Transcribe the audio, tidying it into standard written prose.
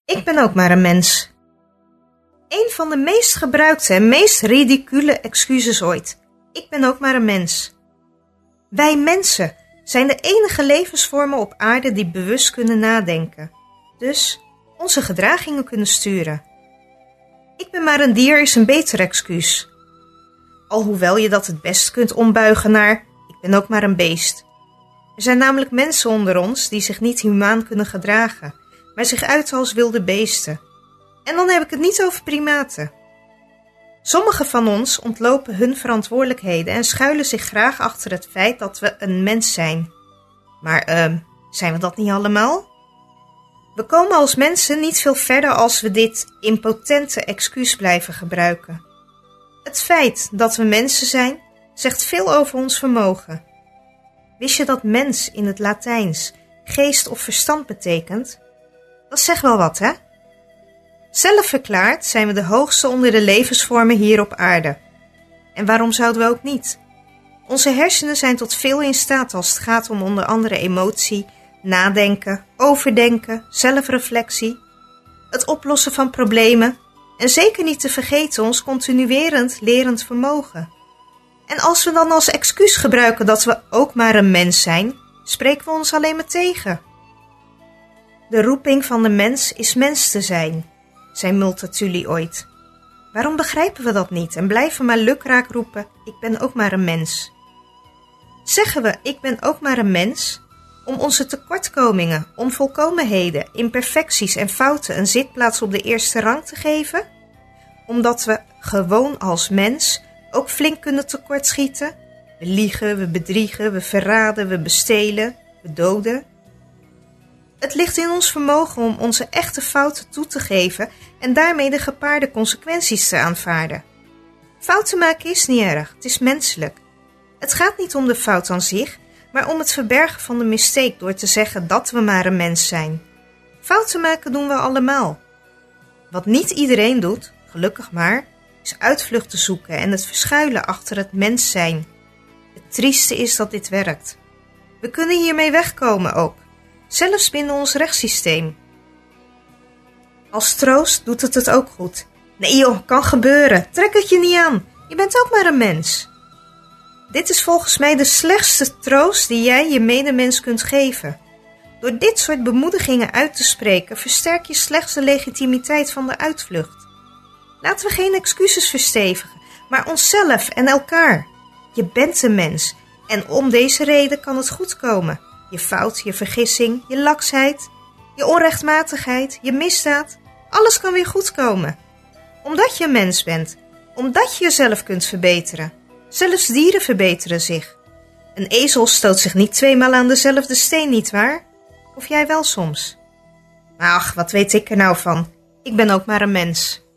Ik ben ook maar een mens. Een van de meest gebruikte en meest ridicule excuses ooit. Ik ben ook maar een mens. Wij mensen zijn de enige levensvormen op aarde die bewust kunnen nadenken. Dus onze gedragingen kunnen sturen. Ik ben maar een dier is een beter excuus. Alhoewel je dat het best kunt ombuigen naar ik ben ook maar een beest. Er zijn namelijk mensen onder ons die zich niet humaan kunnen gedragen, maar zich uiten als wilde beesten. En dan heb ik het niet over primaten. Sommigen van ons ontlopen hun verantwoordelijkheden en schuilen zich graag achter het feit dat we een mens zijn. Maar zijn we dat niet allemaal? We komen als mensen niet veel verder als we dit impotente excuus blijven gebruiken. Het feit dat we mensen zijn, zegt veel over ons vermogen. Wist je dat mens in het Latijns geest of verstand betekent? Dat zegt wel wat, hè? Zelf verklaard zijn we de hoogste onder de levensvormen hier op aarde. En waarom zouden we ook niet? Onze hersenen zijn tot veel in staat als het gaat om onder andere emotie, nadenken, overdenken, zelfreflectie, het oplossen van problemen en zeker niet te vergeten ons continuerend lerend vermogen. En als we dan als excuus gebruiken dat we ook maar een mens zijn, spreken we ons alleen maar tegen. De roeping van de mens is mens te zijn, zei Multatuli ooit. Waarom begrijpen we dat niet en blijven maar lukraak roepen, ik ben ook maar een mens? Zeggen we, ik ben ook maar een mens, om onze tekortkomingen, onvolkomenheden, imperfecties en fouten een zitplaats op de eerste rang te geven? Omdat we gewoon als mens ook flink kunnen tekortschieten? We liegen, we bedriegen, we verraden, we bestelen, we doden. Het ligt in ons vermogen om onze echte fouten toe te geven en daarmee de gepaarde consequenties te aanvaarden. Fouten maken is niet erg, het is menselijk. Het gaat niet om de fout aan zich, maar om het verbergen van de mistake door te zeggen dat we maar een mens zijn. Fouten maken doen we allemaal. Wat niet iedereen doet, gelukkig maar, is uitvluchten zoeken en het verschuilen achter het mens zijn. Het trieste is dat dit werkt. We kunnen hiermee wegkomen ook, zelfs binnen ons rechtssysteem. Als troost doet het ook goed. Nee joh, kan gebeuren, trek het je niet aan, je bent ook maar een mens. Dit is volgens mij de slechtste troost die jij je medemens kunt geven. Door dit soort bemoedigingen uit te spreken, versterk je slechts de legitimiteit van de uitvlucht. Laten we geen excuses verstevigen, maar onszelf en elkaar. Je bent een mens en om deze reden kan het goed komen. Je fout, je vergissing, je laksheid, je onrechtmatigheid, je misdaad, alles kan weer goed komen. Omdat je een mens bent, omdat je jezelf kunt verbeteren. Zelfs dieren verbeteren zich. Een ezel stoot zich niet 2 maal aan dezelfde steen, nietwaar? Of jij wel soms? Maar ach, wat weet ik er nou van? Ik ben ook maar een mens.